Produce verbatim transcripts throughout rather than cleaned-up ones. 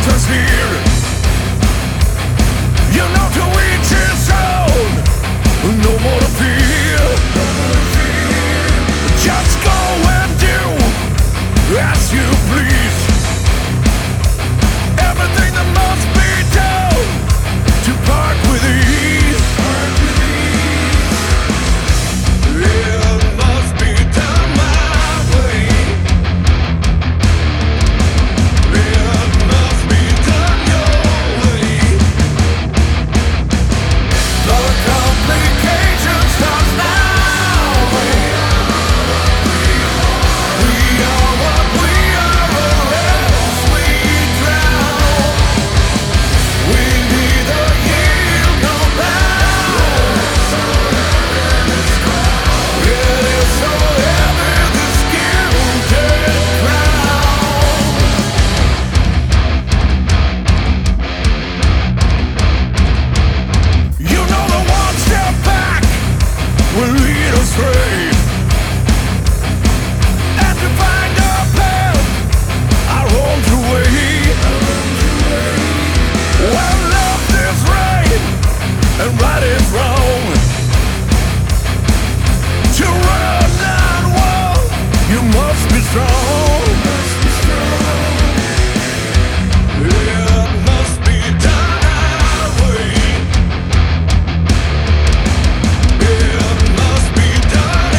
us here. You know to each his own. No more to fear. Just go and do as you please. Everything that must be done to part with ease. It must be done my way. It must be done your way. The complication starts now. We are what we are, or else we drown. We neither yield nor bow. It is so heavy, this gilded crown. You know the one step back will lead us astray. And to find a path, our own true way. Well, left is right and right is wrong. To run and walk, you must be strong. It must be done our way. It must be done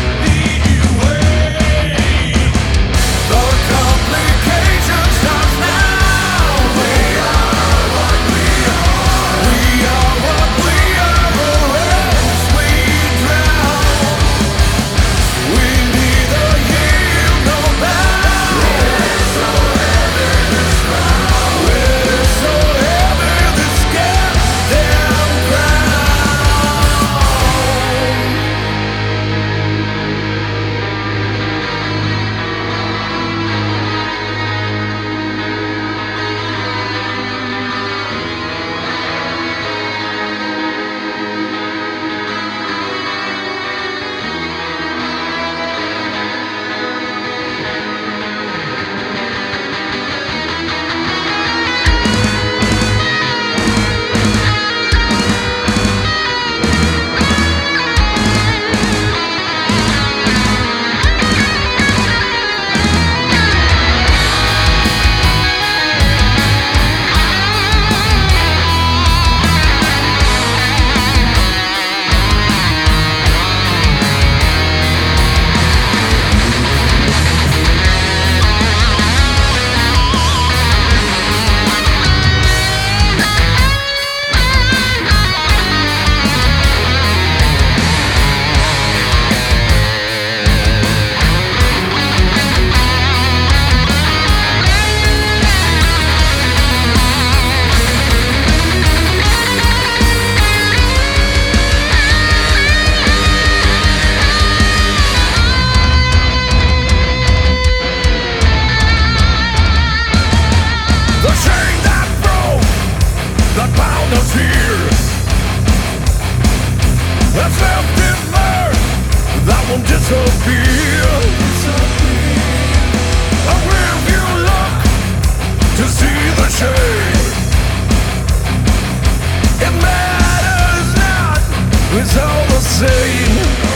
anyway. The complication starts now. We are what we are. We are what we are, or else we drown. We neither yield nor bow. It is so heavy, this crown. It is so heavy, this goddamn crown. The chain that broke, that bound us here, that's left in mirth, that won't disappear. And if you look to see the shade, it matters not, it's all the same.